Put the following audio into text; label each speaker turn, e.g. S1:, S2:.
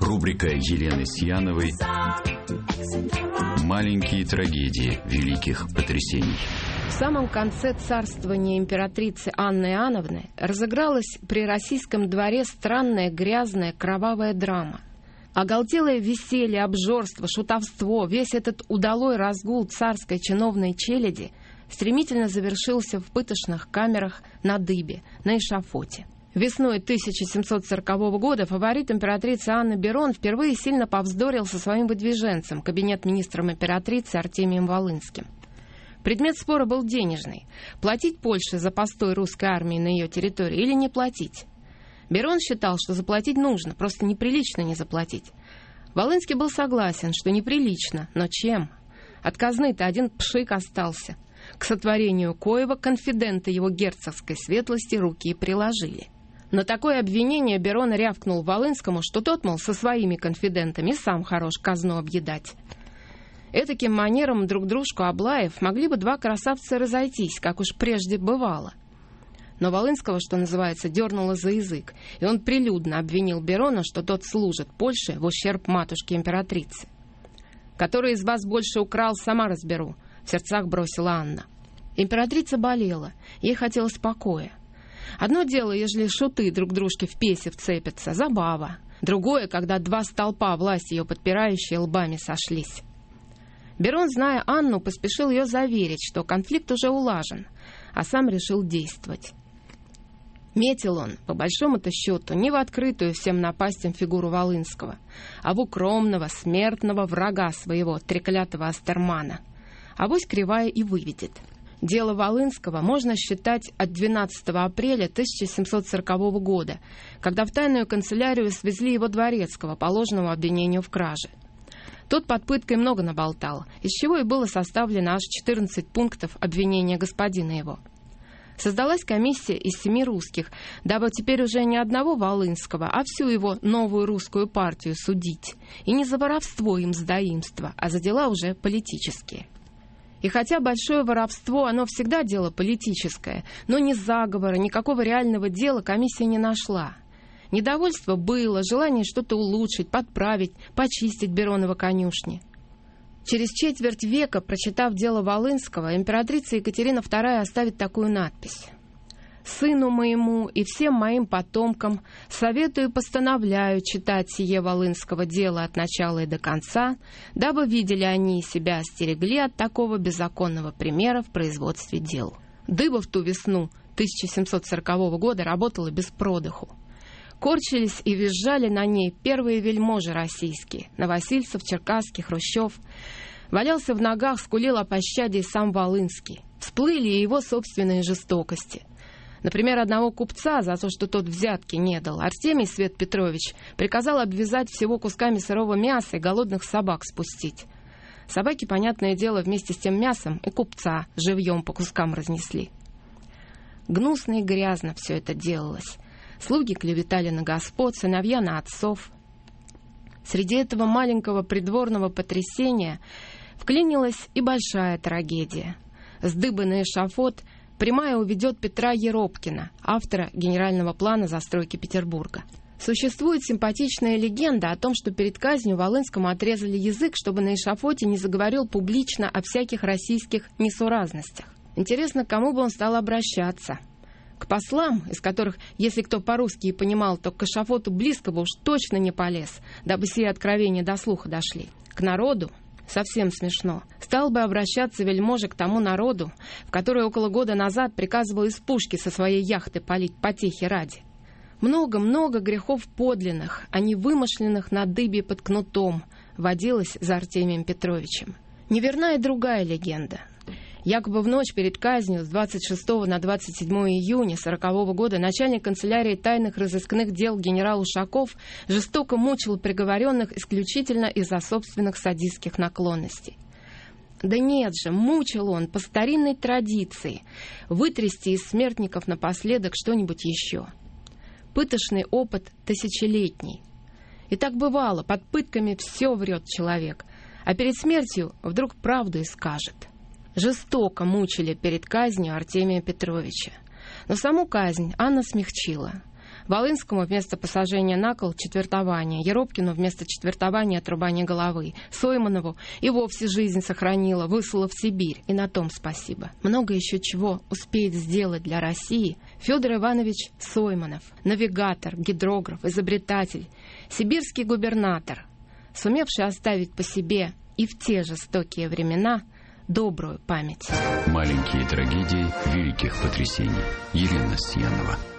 S1: Рубрика Елены Сьяновой «Маленькие трагедии великих потрясений».
S2: В самом конце царствования императрицы Анны Иоанновны разыгралась при российском дворе странная, грязная, кровавая драма. Оголтелое веселье, обжорство, шутовство, весь этот удалой разгул царской чиновной челяди стремительно завершился в пытошных камерах на дыбе, на эшафоте. Весной 1740 года фаворит императрицы Анны Берон впервые сильно повздорил со своим выдвиженцем, кабинет-министром императрицы Артемием Волынским. Предмет спора был денежный – платить Польше за постой русской армии на ее территории или не платить. Берон считал, что заплатить нужно, просто неприлично не заплатить. Волынский был согласен, что неприлично, но чем? От казны-то один пшик остался. К сотворению коего конфиденты его герцогской светлости руки приложили. На такое обвинение Берон рявкнул Волынскому, что тот, мол, со своими конфидентами сам хорош казну объедать. Этаким манером друг дружку облаев могли бы два красавца разойтись, как уж прежде бывало. Но Волынского, что называется, дернуло за язык, и он прилюдно обвинил Берона, что тот служит Польше в ущерб матушке императрицы. «Который из вас больше украл, сама разберу», — в сердцах бросила Анна. Императрица болела, ей хотелось покоя. Одно дело, ежели шуты друг дружке в песе вцепятся, забава. Другое, когда два столпа, власть ее подпирающие, лбами сошлись. Берон, зная Анну, поспешил ее заверить, что конфликт уже улажен, а сам решил действовать. Метил он, по большому-то счету, не в открытую всем напастям фигуру Волынского, а в укромного, смертного врага своего, треклятого Астермана. Авось кривая и выведет. Дело Волынского можно считать от 12 апреля 1740 года, когда в тайную канцелярию свезли его дворецкого по ложному обвинению в краже. Тот под пыткой много наболтал, из чего и было составлено аж 14 пунктов обвинения господина его. Создалась комиссия из 7 русских, дабы теперь уже не одного Волынского, а всю его новую русскую партию судить. И не за воровство им сдаимства, а за дела уже политические. И хотя большое воровство, оно всегда дело политическое, но ни заговора, никакого реального дела комиссия не нашла. Недовольство было, желание что-то улучшить, подправить, почистить Бероново конюшни. Через четверть века, прочитав дело Волынского, императрица Екатерина II оставит такую надпись: «Сыну моему и всем моим потомкам советую и постановляю читать сие Волынского дело от начала и до конца, дабы видели они и себя остерегли от такого беззаконного примера в производстве дел». Дыба в ту весну 1740 года работала без продыху. Корчились и визжали на ней первые вельможи российские: Новосильцев, Черкасский, Хрущев. Валялся в ногах, скулил о пощаде и сам Волынский. Всплыли и его собственные жестокости. Например, одного купца за то, что тот взятки не дал, Артемий Свет Петрович приказал обвязать всего кусками сырого мяса и голодных собак спустить. Собаки, понятное дело, вместе с тем мясом и купца живьем по кускам разнесли. Гнусно и грязно все это делалось. Слуги клеветали на господ, сыновья на отцов. Среди этого маленького придворного потрясения вклинилась и большая трагедия. С дыбы на эшафот прямая уведет Петра Еропкина, автора генерального плана застройки Петербурга. Существует симпатичная легенда о том, что перед казнью Волынскому отрезали язык, чтобы на эшафоте не заговорил публично о всяких российских несуразностях. Интересно, к кому бы он стал обращаться? К послам, из которых, если кто по-русски и понимал, то к эшафоту близко бы уж точно не полез, дабы сие откровения до слуха дошли. К народу? Совсем смешно. Стал бы обращаться вельможа к тому народу, в который около года назад приказывал из пушки со своей яхты палить потехи ради. Много-много грехов подлинных, а не вымышленных на дыбе под кнутом, водилось за Артемием Петровичем. Неверна и другая легенда. Якобы в ночь перед казнью с 26 на 27 июня 1940 года начальник канцелярии тайных разыскных дел генерал Ушаков жестоко мучил приговоренных исключительно из-за собственных садистских наклонностей. Да нет же, мучил он по старинной традиции вытрясти из смертников напоследок что-нибудь еще. Пытошный опыт тысячелетний. И так бывало, под пытками все врет человек, а перед смертью вдруг правду и скажет. Жестоко мучили перед казнью Артемия Петровича. Но саму казнь Анна смягчила. Волынскому вместо посажения на кол четвертование, Еропкину вместо четвертования отрубание головы, Сойманову и вовсе жизнь сохранила, выслала в Сибирь, и на том спасибо. Много еще чего успеет сделать для России Федор Иванович Сойманов, навигатор, гидрограф, изобретатель, сибирский губернатор, сумевший оставить по себе и в те жестокие времена добрую память.
S1: Маленькие трагедии великих потрясений. Елена Сьянова.